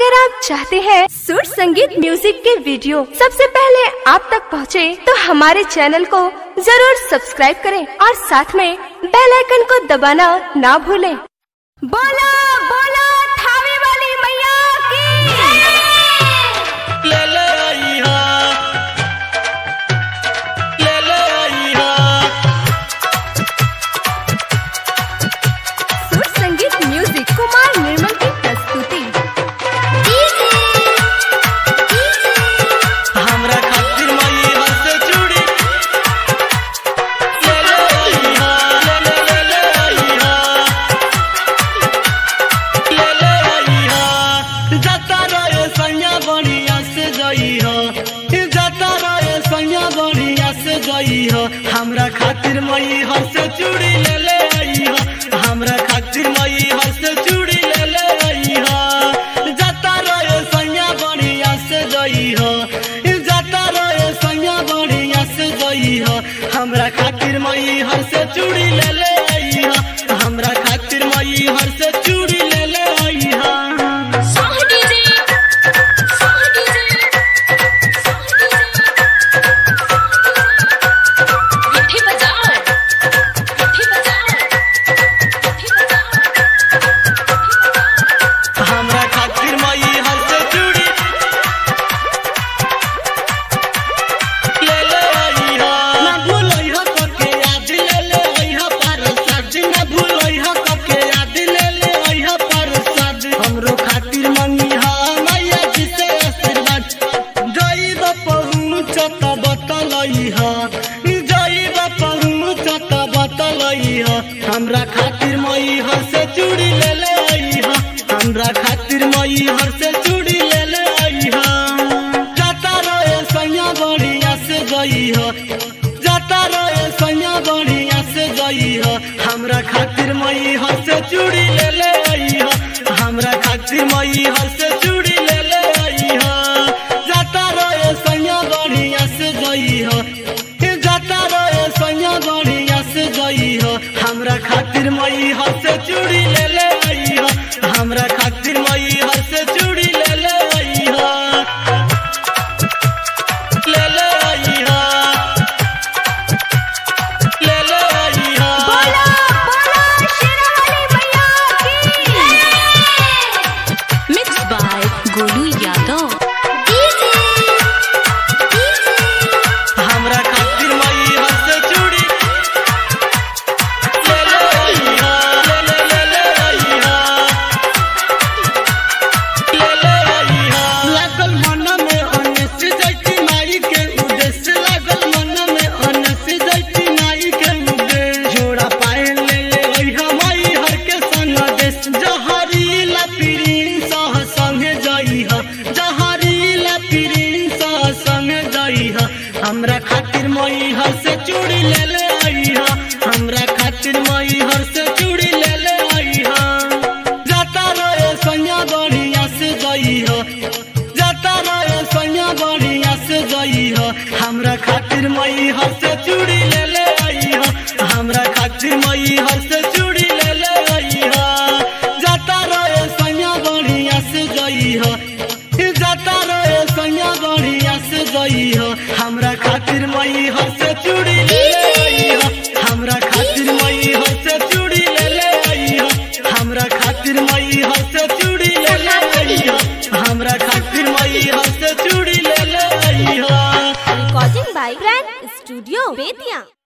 अगर आप चाहते हैं सुर संगीत म्यूजिक के वीडियो सबसे पहले आप तक पहुंचे, तो हमारे चैनल को जरूर सब्सक्राइब करें और साथ में बेल आइकन को दबाना ना भूलें। बोला बोला थावे वाली मैया की। सुर संगीत म्यूजिक कुमार निर्मल की प्रस्तुति। हमरा खातिर मई हंस चूड़ी जाता रहे सैया बढ़िया से जई हो, जाता रहे सैया बढ़िया से जई हो। हमरा खातिर मई हंस चूड़ी ले ले आई हो, हमरा खातिर मई हंस चूड़ी ले ले आई हो। जाता रहे सैया बढ़िया से जई हो, जाता रहे सैया बढ़िया से जई हो। हमरा खातिर मई हंस चूड़ी ले ले आई हो, हमरा खातिर मई हंस चूड़ी ले ले आई हो। हमरा खातिर मई हंस चूड़ी ले ले आई हो। ना भूलई हो के याद ले ले आई हो परसाद, ना भूलई हो के याद ले ले आई हो परसाद। हमरो खातिर मंगी हा मैया जी से आशीर्वाद, जई बा पहुँच त बतलई हो, जई बा पहुँच त बतलई हो। हमरा खातिर मई हंस चूड़ी ले ले आई हो, हमरा खातिर मई हंस चूड़ी ले ले आई हो। जाता रहे सैया बढ़िया से गई हो, जाता रहे सैया बढ़िया से गई हो। हमरा खातिर मई हंस चूड़ी ले ले आई हो, हमरा खातिर मई हंस चूड़ी ले ले आई हो। जाता रहे सैया बढ़िया से गई हो, जाता रहे सैया बढ़िया से गई हो। हमरा खातिर मई हंस चूड़ी ले ले आई हो, हमरा खातिर मई हंस चूड़ी ले ले आई हो, ले ले आई हो, ले ले आई हो। बोला बोला शेरावाली मैया की। Mix by Golu Yadav. हमरा खातिर मई हंस चूड़ी ले ले आई हो, ले ले ले ले आई हो, ले ले आई हो। लागल मन में अनस जैती माई के उद्देश्य, लागल मन में अनस जैती माई के उद्देश्य। जोड़ा पाए ले ले आई हो माई हर के संदेश, जहरीला पीरिन सह संगे जई हो, जहरीला पीरिन सह संगे जई हो। हमरा खातिर मई हंस चूड़ी ले ले आई हो, हमरा खातिर मई हंस चूड़ी ले ले आई हो। जाता रहे सैया बढ़िया से गई हो, जाता रहे सैया बढ़िया से गई हो। हमरा खातिर मई हंस चूड़ी ले ले आई हो, हमरा खातिर मई हंस चूड़ी ले ले आई हो। जाता रहे सैया बढ़िया से गई हो, जाता रहे सैया बढ़िया से गई हो। हमरा खातिर मई हंस चूड़ी ले ले आई हो, हमरा खातिर मई हंस चूड़ी ले ले आई हो, हमरा खातिर मई हंस चूड़ी ले ले आई हो, हमरा खातिर मई हंस चूड़ी ले ले आई हो। Recording by grand studio Bettiah.